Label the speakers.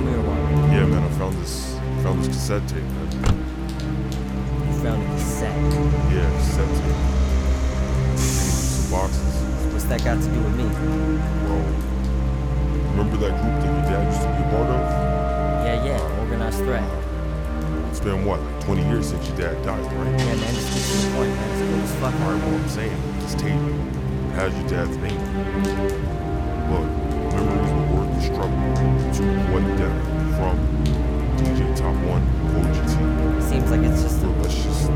Speaker 1: show me or what?
Speaker 2: Yeah, man, I found this cassette tape, man.
Speaker 1: You found a cassette.
Speaker 2: Yeah, cassette tape. Some boxes.
Speaker 1: What's that got to do with me?
Speaker 2: Bro, remember that group that your dad used to be a part of?
Speaker 1: Yeah, Organized Threat.
Speaker 2: It's been what, like 20 years since your dad died, right?
Speaker 1: Yeah, man, just get to the point, man. It's cool as fuck.
Speaker 2: Alright, well, I'm saying, this tape has your dad's name. Look, memories of work and struggle to one death from DJ Top 1 OGT.
Speaker 1: Seems like it's just
Speaker 2: Look, let's just